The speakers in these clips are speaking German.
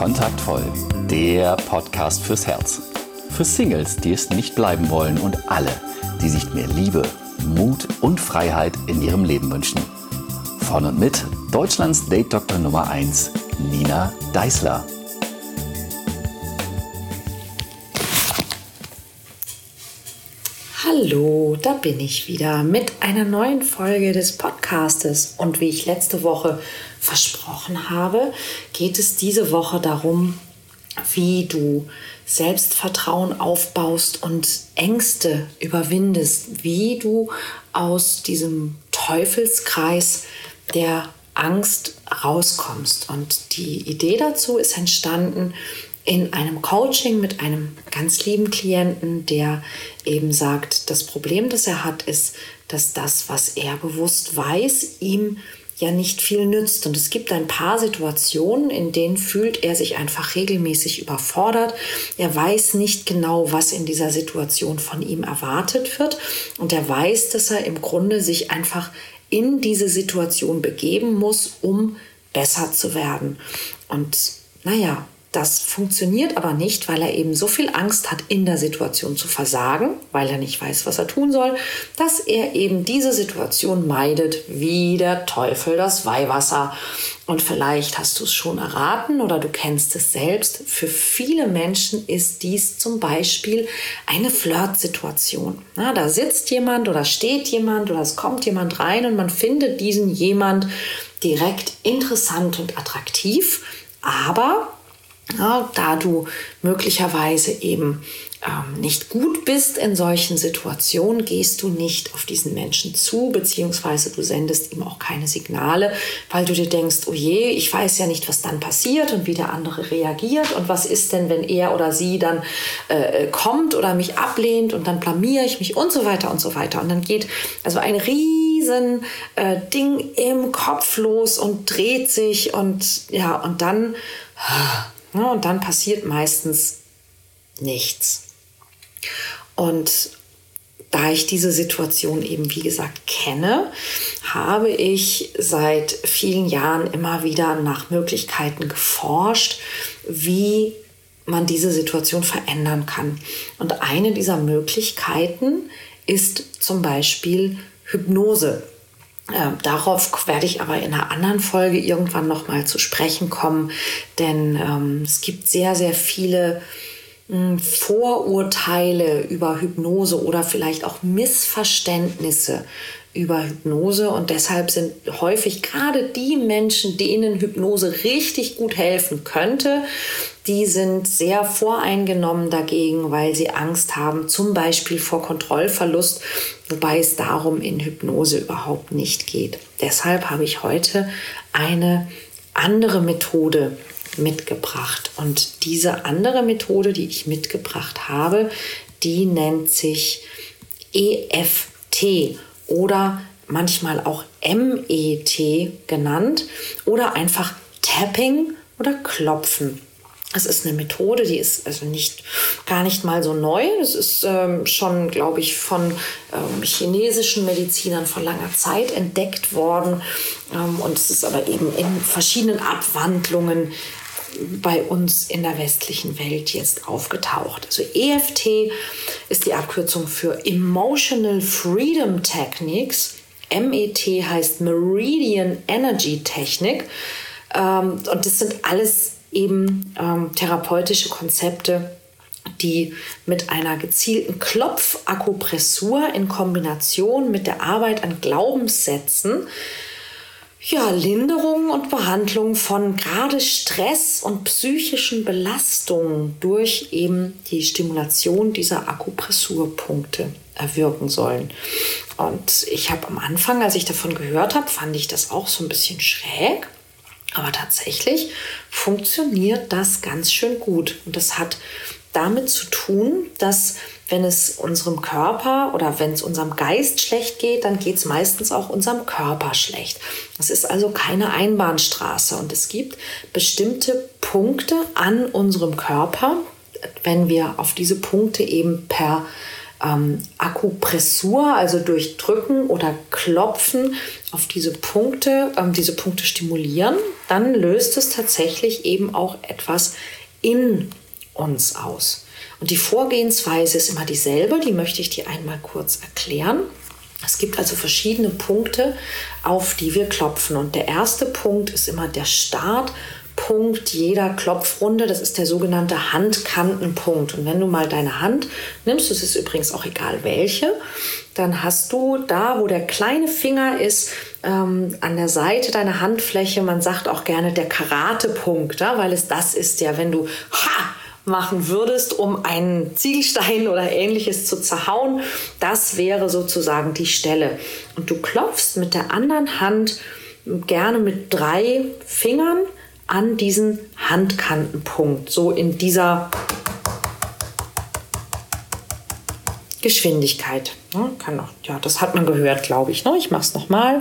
Kontaktvoll, der Podcast fürs Herz. Für Singles, die es nicht bleiben wollen und alle, die sich mehr Liebe, Mut und Freiheit in ihrem Leben wünschen. Von und mit Deutschlands Date-Doktor Nummer 1, Nina Deißler. Hallo, da bin ich wieder mit einer neuen Folge des Podcastes. Und wie ich letzte Woche versprochen habe, geht es diese Woche darum, wie du Selbstvertrauen aufbaust und Ängste überwindest, wie du aus diesem Teufelskreis der Angst rauskommst. Und die Idee dazu ist entstanden in einem Coaching mit einem ganz lieben Klienten, der eben sagt, das Problem, das er hat, ist, dass das, was er bewusst weiß, ihm ja nicht viel nützt. Und es gibt ein paar Situationen, in denen fühlt er sich einfach regelmäßig überfordert. Er weiß nicht genau, was in dieser Situation von ihm erwartet wird. Und er weiß, dass er im Grunde sich einfach in diese Situation begeben muss, um besser zu werden. Und naja, das funktioniert aber nicht, weil er eben so viel Angst hat, in der Situation zu versagen, weil er nicht weiß, was er tun soll, dass er eben diese Situation meidet wie der Teufel das Weihwasser. Und vielleicht hast du es schon erraten oder du kennst es selbst. Für viele Menschen ist dies zum Beispiel eine Flirtsituation. Da sitzt jemand oder steht jemand oder es kommt jemand rein und man findet diesen jemand direkt interessant und attraktiv, aber da du möglicherweise eben nicht gut bist in solchen Situationen, gehst du nicht auf diesen Menschen zu, beziehungsweise du sendest ihm auch keine Signale, weil du dir denkst, oh je, ich weiß ja nicht, was dann passiert und wie der andere reagiert und was ist denn, wenn er oder sie dann kommt oder mich ablehnt und dann blamiere ich mich und so weiter und so weiter. Und dann geht also ein riesen Ding im Kopf los und dreht sich und ja, und dann passiert meistens nichts. Und da ich diese Situation eben, wie gesagt, kenne, habe ich seit vielen Jahren immer wieder nach Möglichkeiten geforscht, wie man diese Situation verändern kann. Und eine dieser Möglichkeiten ist zum Beispiel Hypnose. Darauf werde ich aber in einer anderen Folge irgendwann nochmal zu sprechen kommen, denn es gibt sehr, sehr viele Vorurteile über Hypnose oder vielleicht auch Missverständnisse über Hypnose und deshalb sind häufig gerade die Menschen, denen Hypnose richtig gut helfen könnte, die sind sehr voreingenommen dagegen, weil sie Angst haben, zum Beispiel vor Kontrollverlust, wobei es darum in Hypnose überhaupt nicht geht. Deshalb habe ich heute eine andere Methode mitgebracht. Und diese andere Methode, die ich mitgebracht habe, die nennt sich EFT oder manchmal auch MET genannt oder einfach Tapping oder Klopfen. Es ist eine Methode, die ist also gar nicht mal so neu. Das ist schon, glaube ich, von chinesischen Medizinern vor langer Zeit entdeckt worden. Und es ist aber eben in verschiedenen Abwandlungen bei uns in der westlichen Welt jetzt aufgetaucht. Also EFT ist die Abkürzung für Emotional Freedom Techniques. MET heißt Meridian Energy Technik. Und das sind alles eben therapeutische Konzepte, die mit einer gezielten Klopfakupressur in Kombination mit der Arbeit an Glaubenssätzen Linderung und Behandlung von gerade Stress und psychischen Belastungen durch eben die Stimulation dieser Akupressurpunkte erwirken sollen. Und ich habe am Anfang, als ich davon gehört habe, fand ich das auch so ein bisschen schräg. Aber tatsächlich funktioniert das ganz schön gut. Und das hat damit zu tun, dass wenn es unserem Körper oder wenn es unserem Geist schlecht geht, dann geht es meistens auch unserem Körper schlecht. Es ist also keine Einbahnstraße und es gibt bestimmte Punkte an unserem Körper, wenn wir auf diese Punkte eben per Akupressur, also durch Drücken oder Klopfen auf diese Punkte stimulieren, dann löst es tatsächlich eben auch etwas in uns aus. Und die Vorgehensweise ist immer dieselbe, die möchte ich dir einmal kurz erklären. Es gibt also verschiedene Punkte, auf die wir klopfen. Und der erste Punkt ist immer der Startpunkt jeder Klopfrunde. Das ist der sogenannte Handkantenpunkt. Und wenn du mal deine Hand nimmst, das ist übrigens auch egal welche, dann hast du da, wo der kleine Finger ist, an der Seite deiner Handfläche, man sagt auch gerne der Karatepunkt, ja, weil es das ist ja, wenn du machen würdest, um einen Ziegelstein oder Ähnliches zu zerhauen. Das wäre sozusagen die Stelle. Und du klopfst mit der anderen Hand gerne mit 3 Fingern an diesen Handkantenpunkt. So in dieser Geschwindigkeit. Ja, das hat man gehört, glaube ich. Ich mache es nochmal.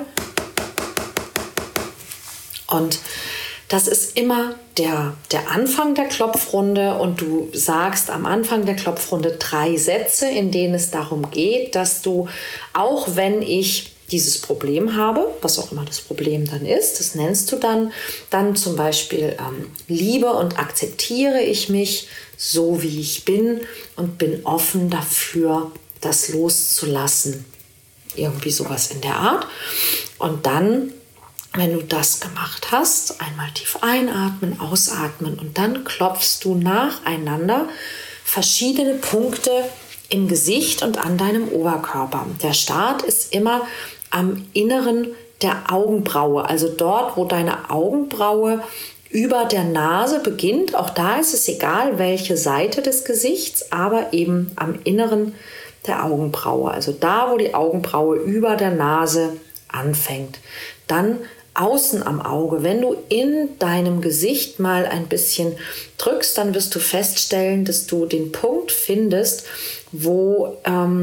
Und das ist immer der Anfang der Klopfrunde und du sagst am Anfang der Klopfrunde 3 Sätze, in denen es darum geht, dass du, auch wenn ich dieses Problem habe, was auch immer das Problem dann ist, das nennst du dann zum Beispiel liebe und akzeptiere ich mich so, wie ich bin und bin offen dafür, das loszulassen. Irgendwie sowas in der Art. Und dann, wenn du das gemacht hast, einmal tief einatmen, ausatmen und dann klopfst du nacheinander verschiedene Punkte im Gesicht und an deinem Oberkörper. Der Start ist immer am Inneren der Augenbraue, also dort, wo deine Augenbraue über der Nase beginnt. Auch da ist es egal, welche Seite des Gesichts, aber eben am Inneren der Augenbraue, also da, wo die Augenbraue über der Nase anfängt. Dann außen am Auge. Wenn du in deinem Gesicht mal ein bisschen drückst, dann wirst du feststellen, dass du den Punkt findest, wo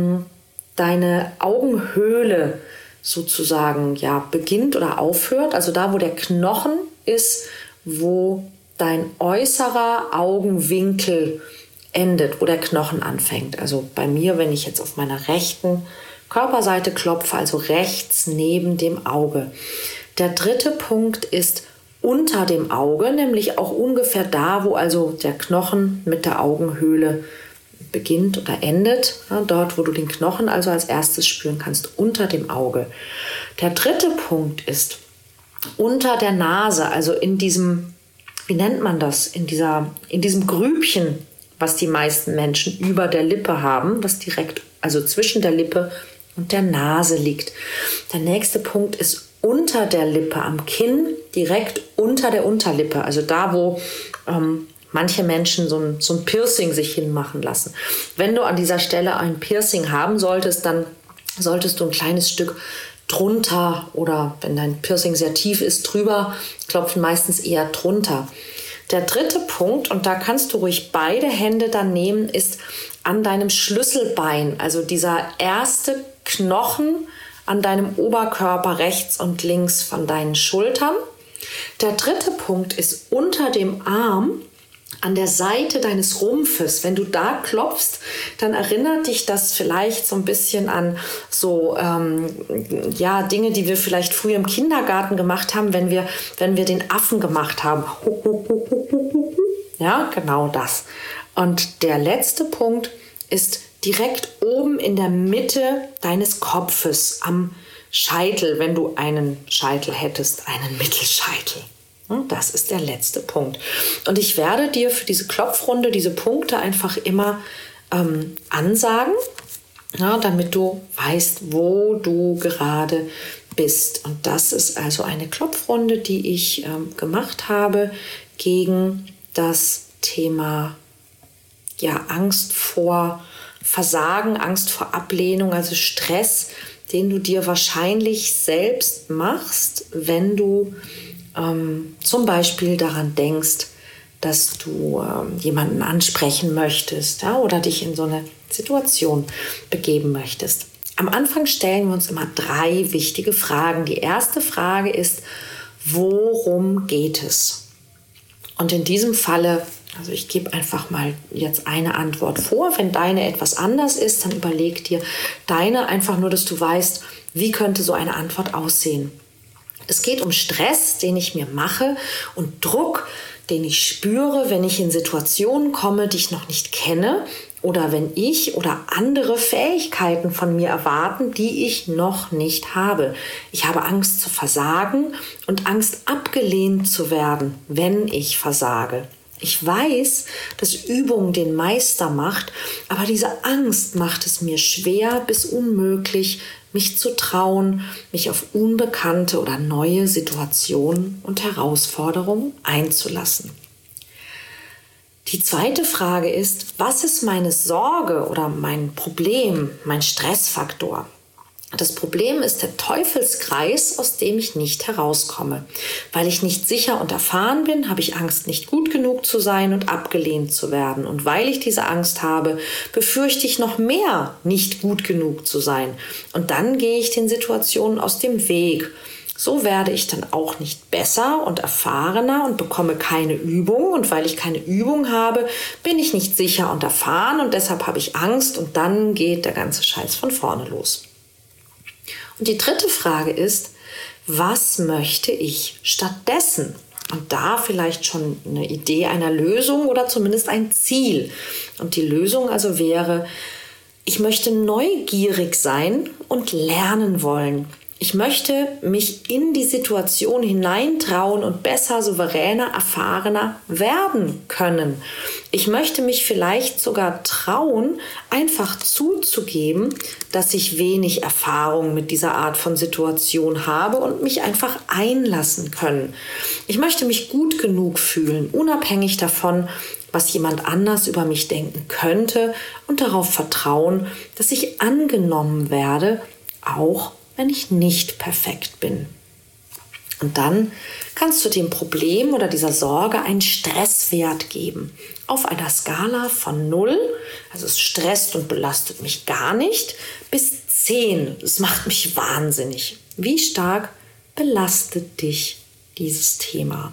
deine Augenhöhle sozusagen beginnt oder aufhört. Also da, wo der Knochen ist, wo dein äußerer Augenwinkel endet, wo der Knochen anfängt. Also bei mir, wenn ich jetzt auf meiner rechten Körperseite klopfe, also rechts neben dem Auge. Der dritte Punkt ist unter dem Auge, nämlich auch ungefähr da, wo also der Knochen mit der Augenhöhle beginnt oder endet. Ja, dort, wo du den Knochen also als erstes spüren kannst, unter dem Auge. Der dritte Punkt ist unter der Nase, also in diesem, wie nennt man das, in diesem Grübchen, was die meisten Menschen über der Lippe haben, was direkt, also zwischen der Lippe und der Nase liegt. Der nächste Punkt ist unter der Lippe, am Kinn, direkt unter der Unterlippe, also da, wo manche Menschen so ein Piercing sich hinmachen lassen. Wenn du an dieser Stelle ein Piercing haben solltest, dann solltest du ein kleines Stück drunter oder wenn dein Piercing sehr tief ist, drüber klopfen, meistens eher drunter. Der dritte Punkt, und da kannst du ruhig beide Hände dann nehmen, ist an deinem Schlüsselbein, also dieser erste Knochen an deinem Oberkörper rechts und links von deinen Schultern. Der dritte Punkt ist unter dem Arm an der Seite deines Rumpfes. Wenn du da klopfst, dann erinnert dich das vielleicht so ein bisschen an so Dinge, die wir vielleicht früher im Kindergarten gemacht haben, wenn wir den Affen gemacht haben. Ja, genau das. Und der letzte Punkt ist direkt oben in der Mitte deines Kopfes am Scheitel, wenn du einen Scheitel hättest, einen Mittelscheitel. Das ist der letzte Punkt. Und ich werde dir für diese Klopfrunde diese Punkte einfach immer ansagen, damit du weißt, wo du gerade bist. Und das ist also eine Klopfrunde, die ich gemacht habe gegen das Thema Angst vor Versagen, Angst vor Ablehnung, also Stress, den du dir wahrscheinlich selbst machst, wenn du zum Beispiel daran denkst, dass du jemanden ansprechen möchtest oder dich in so eine Situation begeben möchtest. Am Anfang stellen wir uns immer 3 wichtige Fragen. Die erste Frage ist, worum geht es? Und in diesem Falle Also ich gebe einfach mal jetzt eine Antwort vor. Wenn deine etwas anders ist, dann überleg dir deine einfach nur, dass du weißt, wie könnte so eine Antwort aussehen. Es geht um Stress, den ich mir mache und Druck, den ich spüre, wenn ich in Situationen komme, die ich noch nicht kenne oder wenn ich oder andere Fähigkeiten von mir erwarten, die ich noch nicht habe. Ich habe Angst zu versagen und Angst abgelehnt zu werden, wenn ich versage. Ich weiß, dass Übung den Meister macht, aber diese Angst macht es mir schwer bis unmöglich, mich zu trauen, mich auf unbekannte oder neue Situationen und Herausforderungen einzulassen. Die zweite Frage ist, was ist meine Sorge oder mein Problem, mein Stressfaktor? Das Problem ist der Teufelskreis, aus dem ich nicht herauskomme. Weil ich nicht sicher und erfahren bin, habe ich Angst, nicht gut genug zu sein und abgelehnt zu werden. Und weil ich diese Angst habe, befürchte ich noch mehr, nicht gut genug zu sein. Und dann gehe ich den Situationen aus dem Weg. So werde ich dann auch nicht besser und erfahrener und bekomme keine Übung. Und weil ich keine Übung habe, bin ich nicht sicher und erfahren und deshalb habe ich Angst und dann geht der ganze Scheiß von vorne los. Und die dritte Frage ist, was möchte ich stattdessen? Und da vielleicht schon eine Idee einer Lösung oder zumindest ein Ziel. Und die Lösung also wäre, ich möchte neugierig sein und lernen wollen. Ich möchte mich in die Situation hineintrauen und besser, souveräner, erfahrener werden können. Ich möchte mich vielleicht sogar trauen, einfach zuzugeben, dass ich wenig Erfahrung mit dieser Art von Situation habe und mich einfach einlassen können. Ich möchte mich gut genug fühlen, unabhängig davon, was jemand anders über mich denken könnte und darauf vertrauen, dass ich angenommen werde, auch wenn ich nicht perfekt bin. Und dann kannst du dem Problem oder dieser Sorge einen Stresswert geben. Auf einer Skala von 0, also es stresst und belastet mich gar nicht, bis 10. Es macht mich wahnsinnig. Wie stark belastet dich dieses Thema?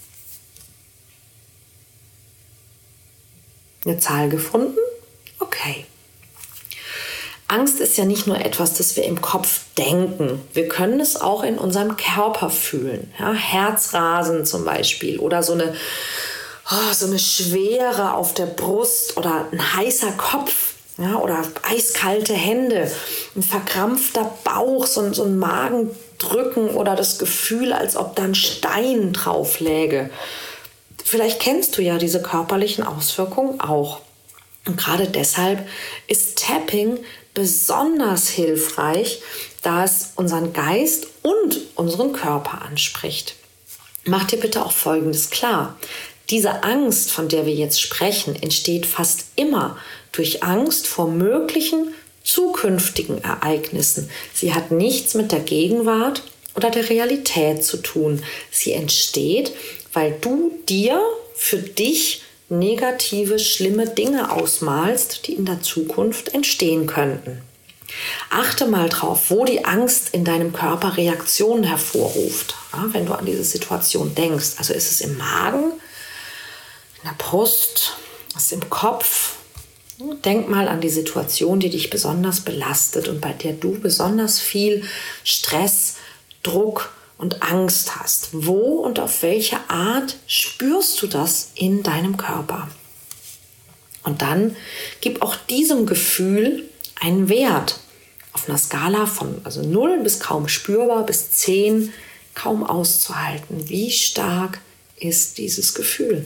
Eine Zahl gefunden? Okay. Angst ist ja nicht nur etwas, das wir im Kopf denken. Wir können es auch in unserem Körper fühlen. Ja, Herzrasen zum Beispiel oder so eine Schwere auf der Brust oder ein heißer Kopf, ja, oder eiskalte Hände, ein verkrampfter Bauch, so ein Magendrücken oder das Gefühl, als ob da ein Stein drauf läge. Vielleicht kennst du ja diese körperlichen Auswirkungen auch. Und gerade deshalb ist Tapping besonders hilfreich, da es unseren Geist und unseren Körper anspricht. Mach dir bitte auch Folgendes klar. Diese Angst, von der wir jetzt sprechen, entsteht fast immer durch Angst vor möglichen zukünftigen Ereignissen. Sie hat nichts mit der Gegenwart oder der Realität zu tun. Sie entsteht, weil du dir für dich negative, schlimme Dinge ausmalst, die in der Zukunft entstehen könnten. Achte mal drauf, wo die Angst in deinem Körper Reaktionen hervorruft, ja, wenn du an diese Situation denkst. Also ist es im Magen, in der Brust, ist es im Kopf? Denk mal an die Situation, die dich besonders belastet und bei der du besonders viel Stress, Druck und Angst hast. Wo und auf welche Art spürst du das in deinem Körper? Und dann gib auch diesem Gefühl einen Wert. Auf einer Skala von 0 bis kaum spürbar bis 10 kaum auszuhalten. Wie stark ist dieses Gefühl?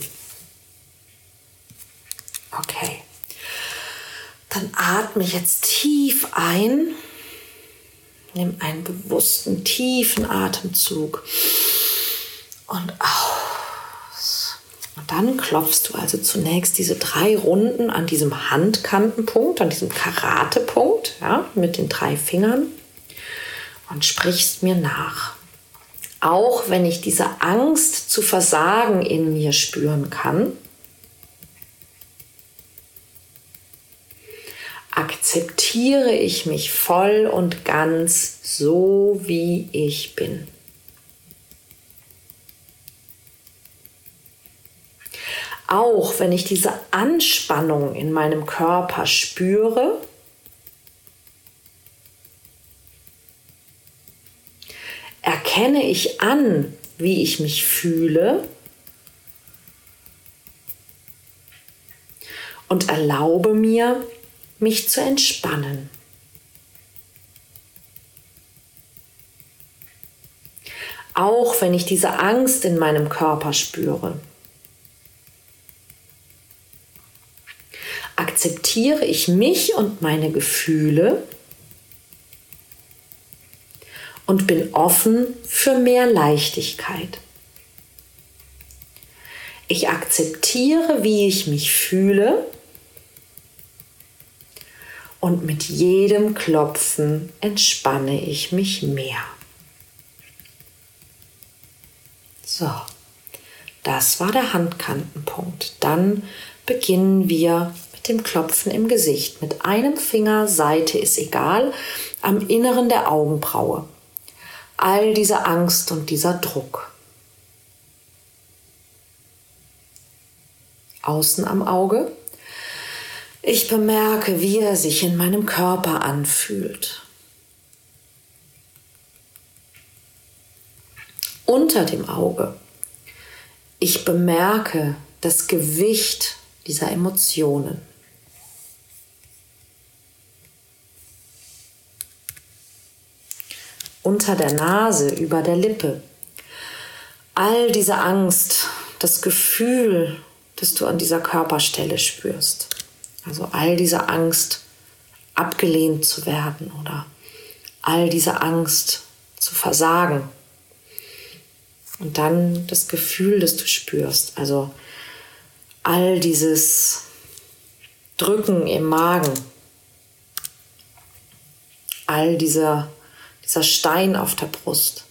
Okay. Dann atme jetzt tief ein. Nimm einen bewussten, tiefen Atemzug und aus. Und dann klopfst du also zunächst diese 3 Runden an diesem Handkantenpunkt, an diesem Karatepunkt, ja, mit den 3 Fingern und sprichst mir nach. Auch wenn ich diese Angst zu versagen in mir spüren kann, akzeptiere ich mich voll und ganz so, wie ich bin. Auch wenn ich diese Anspannung in meinem Körper spüre, erkenne ich an, wie ich mich fühle und erlaube mir, mich zu entspannen. Auch wenn ich diese Angst in meinem Körper spüre, akzeptiere ich mich und meine Gefühle und bin offen für mehr Leichtigkeit. Ich akzeptiere, wie ich mich fühle und mit jedem Klopfen entspanne ich mich mehr. So, das war der Handkantenpunkt. Dann beginnen wir mit dem Klopfen im Gesicht. Mit einem Finger, Seite ist egal, am Inneren der Augenbraue. All diese Angst und dieser Druck. Außen am Auge. Ich bemerke, wie er sich in meinem Körper anfühlt. Unter dem Auge. Ich bemerke das Gewicht dieser Emotionen. Unter der Nase, über der Lippe. All diese Angst, das Gefühl, das du an dieser Körperstelle spürst. Also all diese Angst, abgelehnt zu werden oder all diese Angst zu versagen. Und dann das Gefühl, das du spürst. Also all dieses Drücken im Magen. All dieser Stein auf der Brust.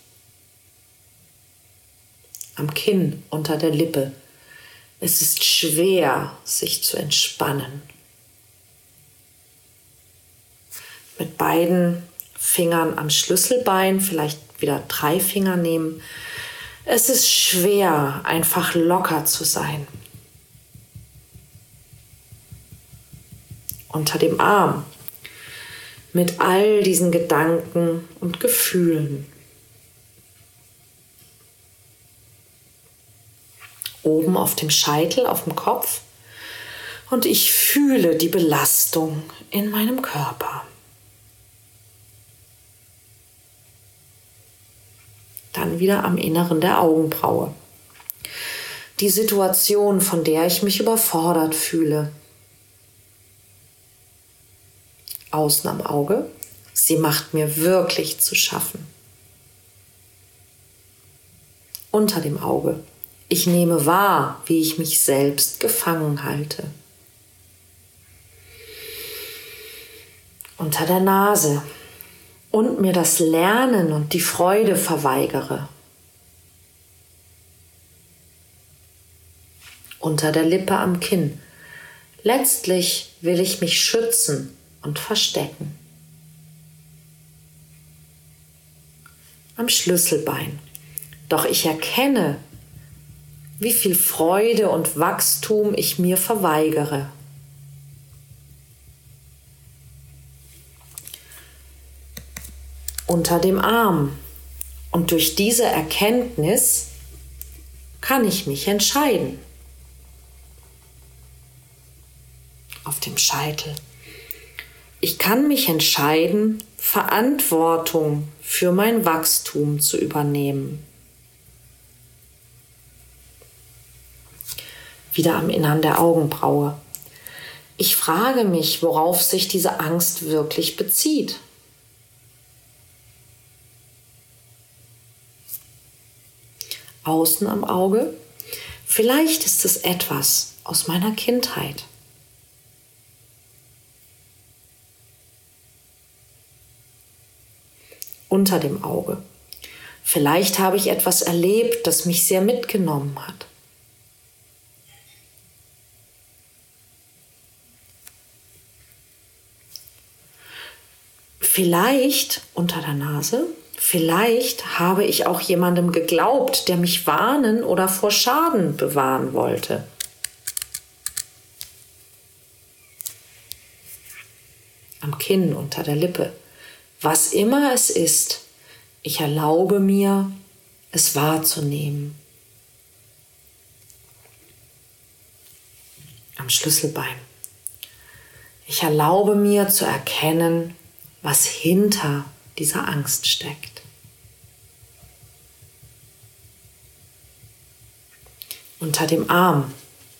Am Kinn, unter der Lippe. Es ist schwer, sich zu entspannen. Mit beiden Fingern am Schlüsselbein, vielleicht wieder 3 Finger nehmen. Es ist schwer, einfach locker zu sein. Unter dem Arm. Mit all diesen Gedanken und Gefühlen. Oben auf dem Scheitel, auf dem Kopf. Und ich fühle die Belastung in meinem Körper. Dann wieder am Inneren der Augenbraue. Die Situation, von der ich mich überfordert fühle. Außen am Auge. Sie macht mir wirklich zu schaffen. Unter dem Auge. Ich nehme wahr, wie ich mich selbst gefangen halte. Unter der Nase. Und mir das Lernen und die Freude verweigere. Unter der Lippe am Kinn. Letztlich will ich mich schützen und verstecken. Am Schlüsselbein. Doch ich erkenne, wie viel Freude und Wachstum ich mir verweigere. Unter dem Arm. Und durch diese Erkenntnis kann ich mich entscheiden. Auf dem Scheitel. Ich kann mich entscheiden, Verantwortung für mein Wachstum zu übernehmen. Wieder am Innern der Augenbraue. Ich frage mich, worauf sich diese Angst wirklich bezieht. Außen am Auge. Vielleicht ist es etwas aus meiner Kindheit. Unter dem Auge. Vielleicht habe ich etwas erlebt, das mich sehr mitgenommen hat. Vielleicht unter der Nase. Vielleicht habe ich auch jemandem geglaubt, der mich warnen oder vor Schaden bewahren wollte. am Kinn, unter der Lippe. Was immer es ist, ich erlaube mir, es wahrzunehmen. Am Schlüsselbein. Ich erlaube mir zu erkennen, was hinter dieser Angst steckt. Unter dem Arm.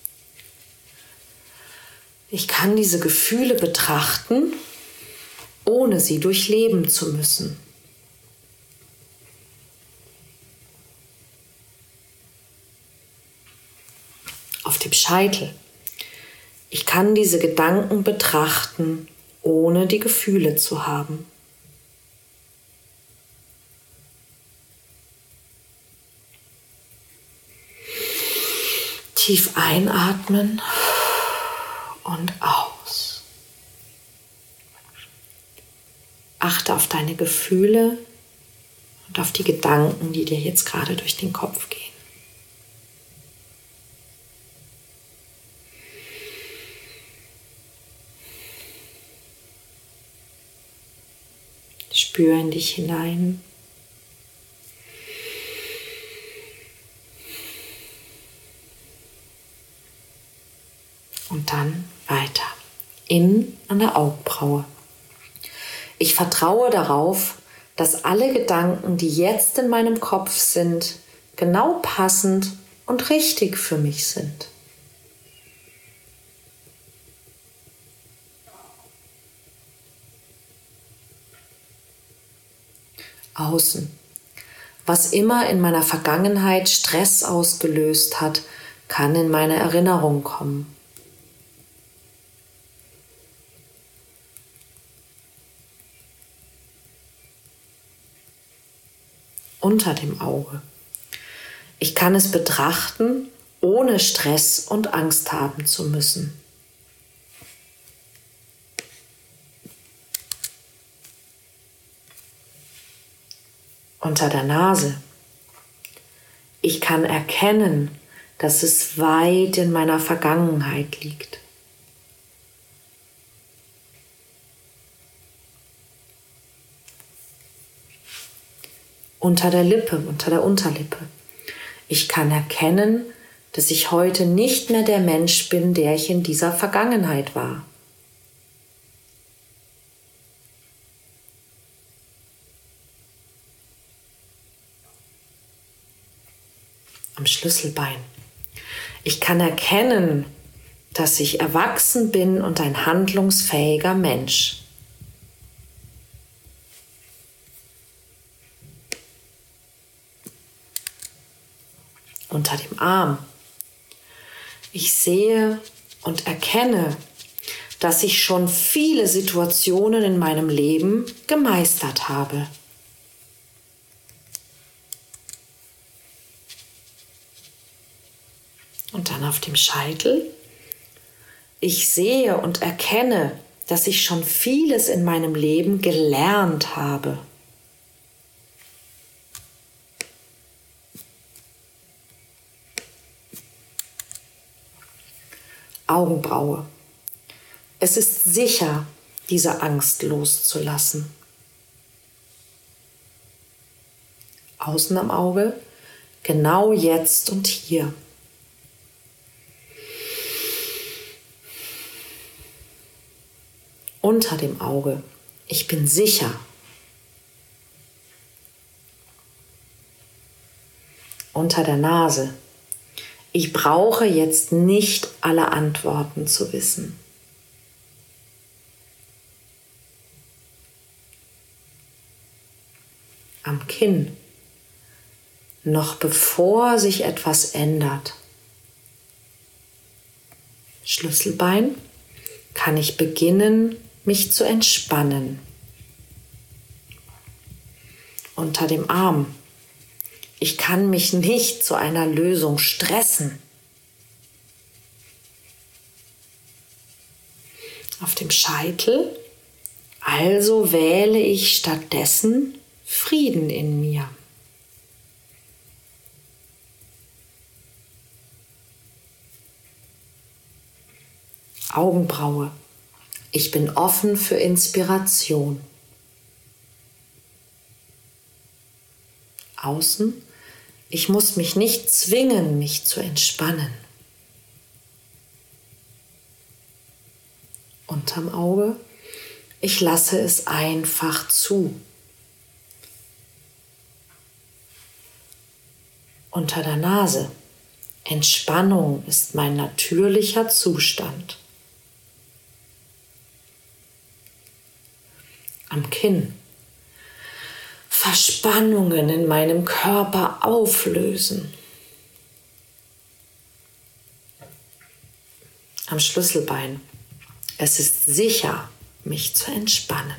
Ich kann diese Gefühle betrachten, ohne sie durchleben zu müssen. Auf dem Scheitel. Ich kann diese Gedanken betrachten, ohne die Gefühle zu haben. Tief einatmen und aus. Achte auf deine Gefühle und auf die Gedanken, die dir jetzt gerade durch den Kopf gehen. Spür in dich hinein. Und dann weiter. Innen an der Augenbraue. Ich vertraue darauf, dass alle Gedanken, die jetzt in meinem Kopf sind, genau passend und richtig für mich sind. Außen. Was immer in meiner Vergangenheit Stress ausgelöst hat, kann in meine Erinnerung kommen. Unter dem Auge. Ich kann es betrachten, ohne Stress und Angst haben zu müssen. Unter der Nase. Ich kann erkennen, dass es weit in meiner Vergangenheit liegt. Unter der Lippe, unter der Unterlippe. Ich kann erkennen, dass ich heute nicht mehr der Mensch bin, der ich in dieser Vergangenheit war. Am Schlüsselbein. Ich kann erkennen, dass ich erwachsen bin und ein handlungsfähiger Mensch. Unter dem Arm. Ich sehe und erkenne, dass ich schon viele Situationen in meinem Leben gemeistert habe. Und dann auf dem Scheitel. Ich sehe und erkenne, dass ich schon vieles in meinem Leben gelernt habe. Augenbraue. Es ist sicher, diese Angst loszulassen. Außen am Auge, genau jetzt und hier. Unter dem Auge. Ich bin sicher. Unter der Nase. Ich brauche jetzt nicht alle Antworten zu wissen. Am Kinn. Noch bevor sich etwas ändert. Schlüsselbein. Kann ich beginnen, mich zu entspannen. Unter dem Arm. Ich kann mich nicht zu einer Lösung stressen. Auf dem Scheitel. Also wähle ich stattdessen Frieden in mir. Augenbraue. Ich bin offen für Inspiration. Außen, ich muss mich nicht zwingen, mich zu entspannen. Unterm Auge, ich lasse es einfach zu. Unter der Nase, Entspannung ist mein natürlicher Zustand. Am Kinn, Verspannungen in meinem Körper auflösen. Am Schlüsselbein, es ist sicher, mich zu entspannen.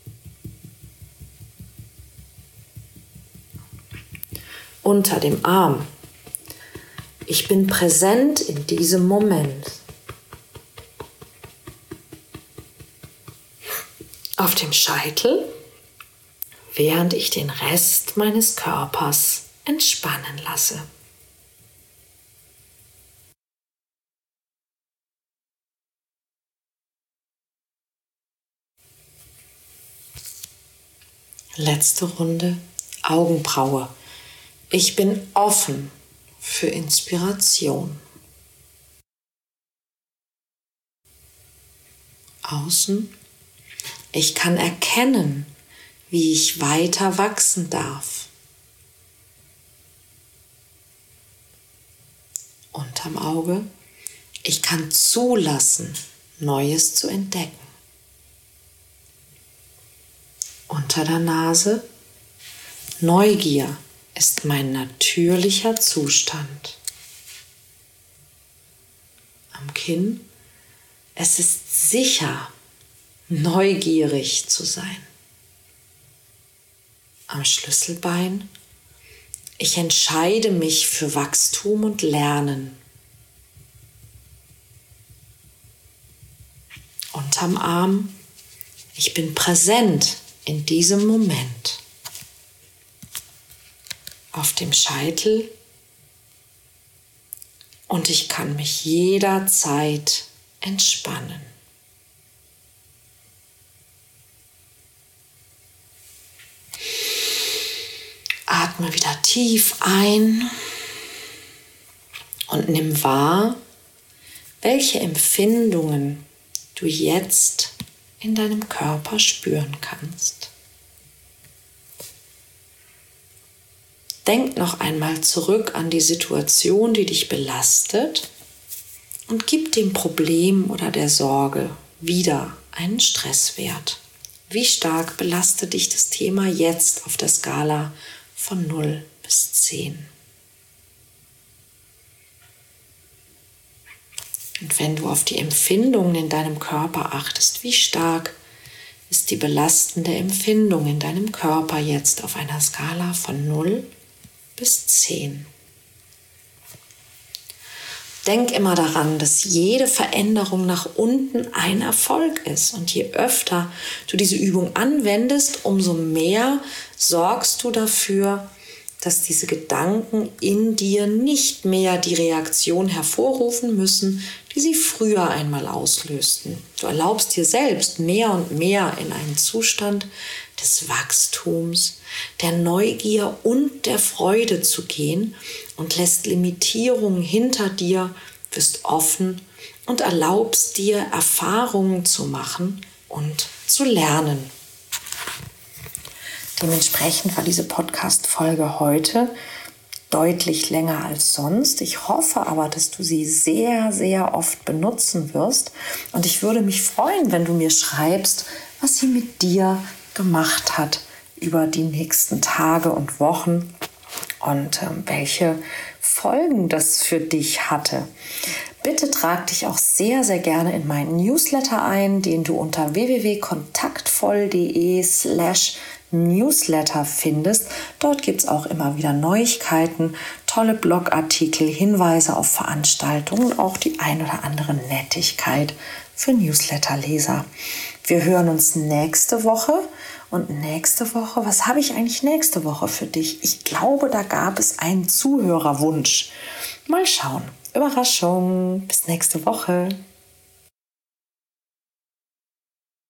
Unter dem Arm, ich bin präsent in diesem Moment. Auf dem Scheitel, während ich den Rest meines Körpers entspannen lasse. Letzte Runde, Augenbraue. Ich bin offen für Inspiration. Außen, ich kann erkennen, wie ich weiter wachsen darf. Unterm Auge, ich kann zulassen, Neues zu entdecken. Unter der Nase, Neugier ist mein natürlicher Zustand. Am Kinn, es ist sicher, neugierig zu sein. Am Schlüsselbein, ich entscheide mich für Wachstum und Lernen. Unterm Arm, ich bin präsent in diesem Moment. Auf dem Scheitel, und ich kann mich jederzeit entspannen. Atme wieder tief ein und nimm wahr, welche Empfindungen du jetzt in deinem Körper spüren kannst. Denk noch einmal zurück an die Situation, die dich belastet, und gib dem Problem oder der Sorge wieder einen Stresswert. Wie stark belastet dich das Thema jetzt auf der Skala von 0 bis 10? Und wenn du auf die Empfindungen in deinem Körper achtest, wie stark ist die belastende Empfindung in deinem Körper jetzt auf einer Skala von 0 bis 10? Denk immer daran, dass jede Veränderung nach unten ein Erfolg ist. Und je öfter du diese Übung anwendest, umso mehr sorgst du dafür, dass diese Gedanken in dir nicht mehr die Reaktion hervorrufen müssen, die sie früher einmal auslösten. Du erlaubst dir selbst mehr und mehr in einen Zustand des Wachstums, der Neugier und der Freude zu gehen und lässt Limitierungen hinter dir, bist offen und erlaubst dir, Erfahrungen zu machen und zu lernen. Dementsprechend war diese Podcast-Folge heute deutlich länger als sonst. Ich hoffe aber, dass du sie sehr, sehr oft benutzen wirst. Und ich würde mich freuen, wenn du mir schreibst, was sie mit dir gemacht hat über die nächsten Tage und Wochen und welche Folgen das für dich hatte. Bitte trag dich auch sehr, sehr gerne in meinen Newsletter ein, den du unter www.kontaktvoll.de/Newsletter findest. Dort gibt es auch immer wieder Neuigkeiten, tolle Blogartikel, Hinweise auf Veranstaltungen und auch die ein oder andere Nettigkeit für Newsletterleser. Wir hören uns nächste Woche. Und nächste Woche, was habe ich eigentlich nächste Woche für dich? Ich glaube, da gab es einen Zuhörerwunsch. Mal schauen. Überraschung. Bis nächste Woche.